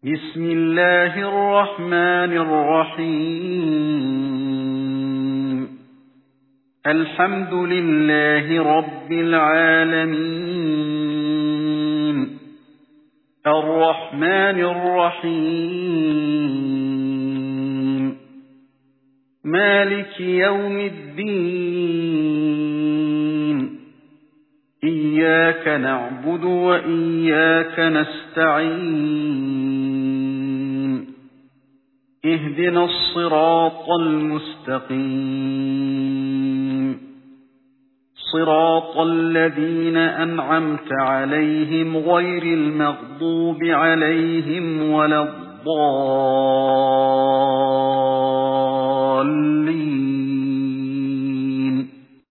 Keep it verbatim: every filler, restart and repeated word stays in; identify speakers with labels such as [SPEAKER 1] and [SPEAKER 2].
[SPEAKER 1] بسم الله الرحمن الرحيم الحمد لله رب العالمين الرحمن الرحيم مالك يوم الدين إياك نعبد وإياك نستعين اهدنا الصراط المستقيم صراط الذين أنعمت عليهم غير المغضوب عليهم ولا الضالين